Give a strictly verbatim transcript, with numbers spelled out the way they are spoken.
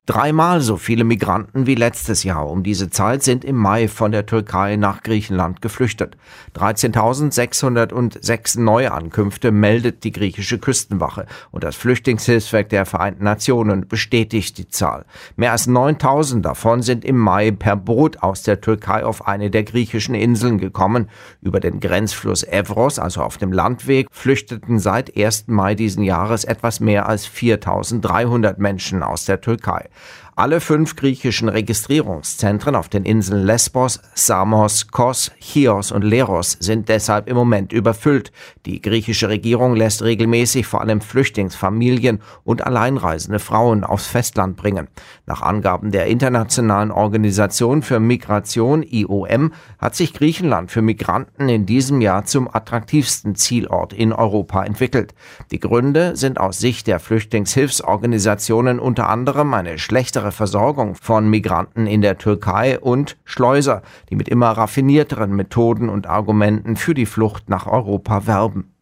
Dreimal so viele Migranten wie letztes Jahr. Um diese Zeit sind im Mai von der Türkei nach Griechenland geflüchtet. dreizehntausendsechshundertsechs Neuankünfte meldet die griechische Küstenwache. Und das Flüchtlingshilfswerk der Vereinten Nationen bestätigt die Zahl. Mehr als neuntausend davon sind im Mai per Boot aus der Türkei auf eine der griechischen Inseln gekommen. Über den Grenzfluss Evros, also auf dem Landweg, flüchteten seit ersten Mai diesen Jahres etwas mehr als viertausenddreihundert Menschen aus der Türkei. Alle fünf griechischen Registrierungszentren auf den Inseln Lesbos, Samos, Kos, Chios und Leros sind deshalb im Moment überfüllt. Die griechische Regierung lässt regelmäßig vor allem Flüchtlingsfamilien und alleinreisende Frauen aufs Festland bringen. Nach Angaben der Internationalen Organisation für Migration I O M hat sich Griechenland für Migranten in diesem Jahr zum attraktivsten Zielort in Europa entwickelt. Die Gründe sind aus Sicht der Flüchtlingshilfsorganisationen unter anderem eine schlechtere Versorgung von Migranten in der Türkei und Schleuser, die mit immer raffinierteren Methoden und Argumenten für die Flucht nach Europa werben.